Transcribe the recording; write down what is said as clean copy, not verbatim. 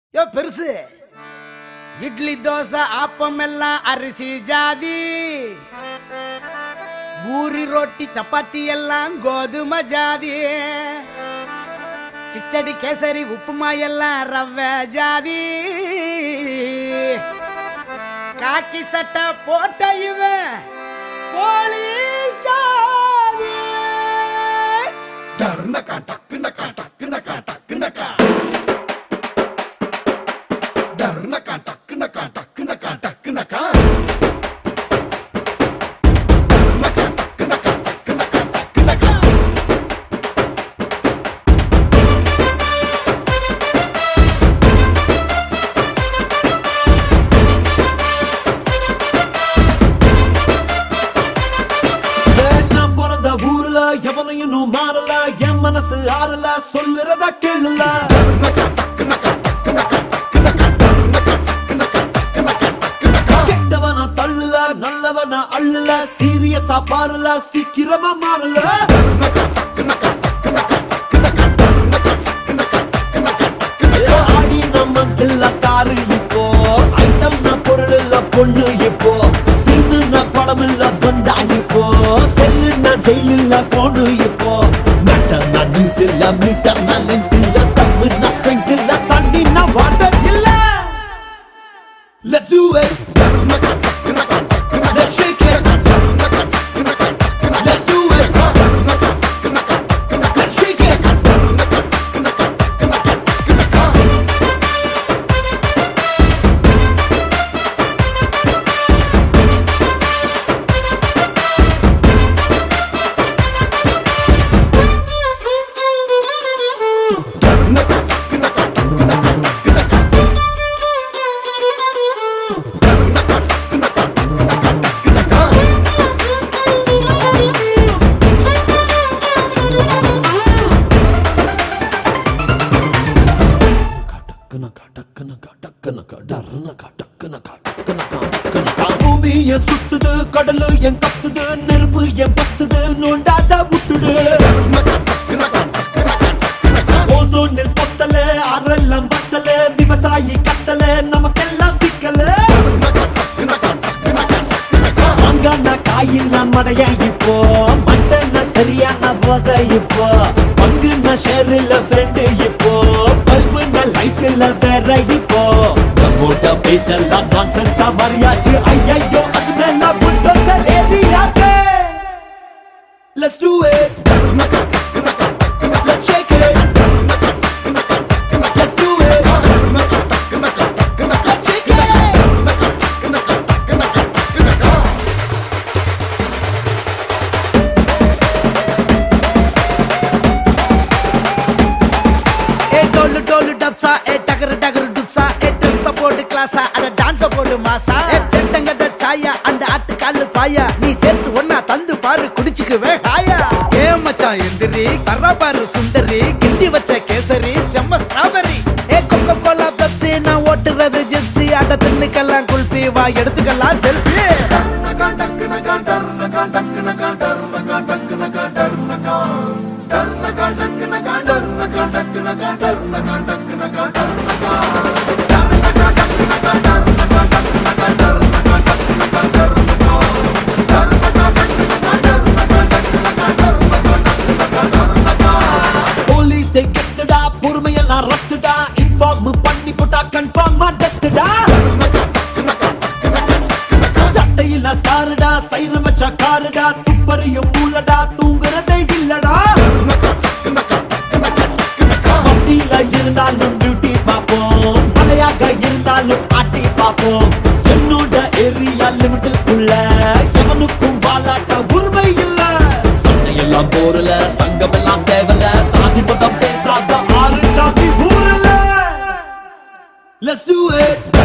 யோ பெருசு இட்லி தோசை ஆப்பம் எல்லாம் அரிசி ஜாதி, பூரி ரொட்டி சப்பாத்தி எல்லாம் கோதுமை ஜாதி, கிச்சடி கேசரி உப்புமா எல்லாம் ரவை ஜாதி, காக்கி சட்டை போட்ட இவன் போலீஸ் ஜாதி. டர்னகா டக்குனகா டக்குனகா டக்குனகா டர்னகா டக்குனகா டக்குனகா டக்குனகா டர்னகா டக்குனகா டக்குனகா டக்குனகா. நான் பிறந்த ஊர்ல எவனையும் மாறல, என் மனசு ஆறல, சொல்லுறத கேளுல. கெட்டவன தள்ளுல, நல்லவன அள்ளுல, சீரியஸா பாருல, சீக்கிரமா மாறல. ஆடி நம்ம காரு இப்போ, ஐட்டம் பொருள் இல்ல பொண்ணு இப்போ, சீனு படம் இல்ல பந்தா இப்போ, செல்லுன்னா ஜெயிலில் போனு இப்போ, மேட்டர்னா நியூஸ் இல்ல, மீட்டர்னா லென்த் இல்ல, தப்புனா ஸ்ட்ரெங்த் இல்ல, தண்ணினா வாட்டர் இல்ல. Let's do it. Let's shake it. Let's do it. Let's shake it. பூமிய சுத்துது, கடலு என் கத்துது, நெருப்பு என் பத்துது, நோண்டாத விட்டுடு. ஓசோனில் பொத்தல, அரெல்லாம் பத்தல, விவசாயி கத்தல, நமக்கெல்லாம் சிக்கல. அங்கான காயில் நான் மடைய இப்போ, மண்டன சரியான போத இப்போ, பங்குன ஷேரில் ஃப்ரெண்டு இப்போ, பல்புன லைஃப்ல வேற இப்போ, நம்மோட பேச்செல்லாம் நான்சென்ஸா மாறியாச்சு. ஐயோ அது மேல புல்டோசர் ஏறியாச்சு. Let's do it. Let's shake it. Let's do it. Let's shake it. ஏ டோலு டோலு டப்ஸா, ஏ டகரு டகரு டுப்ஸா, ஏ ட்ரெஸ் போடு கிளாஸா, அட டான்ஸ் போடு மாசா, ஏ செட்டங்கட்ட சாயா, அந்த ஆட்டு காலு பாயா, நீ சேர்த்து ஒன்னா தந்து பாரு குடிச்சுக்குவே ஹாயா. ஏ மச்சான் எந்திரி கர்ரா பாரு சுந்தரி, கிண்டி வச்ச கேசரி செம்ம ஸ்ட்ராபெரி, ஏ கொக்கோ கோலா பெப்சி, நான் ஓட்டுறது ஜிப்சி, அட தின்னுக்கெல்லாம் குல்பி, வா எடுத்துக்கலாம் செல்ஃபி. போலீஸை கெத்துடா, பொறுமையெல்லாம் ரத்துடா, இன்ஃபார்ம் பண்ணி போட்டா கன்ஃபார்மா டெத்துடா. சட்டையில சாருடா, சைரம் வச்சா காருடா, துப்பறியும் மூலடா, தூங்குறதே இல்லடா. வண்டியில இருந்தாலும் டியூட்டி பார்ப்போம், மலையாக இருந்தாலும் ஆட்டி பார்ப்போம், என்னோட ஏரியா லிமிட்டுக்குள்ள எவனுக்கும் வாலாட்ட உரிமை இல்ல. சண்டையெல்லாம் போரல, சங்கம் எல்லாம் தேவல, சாதி பதம் பேசாத ஆறு சாதி ஊரல. Let's do it.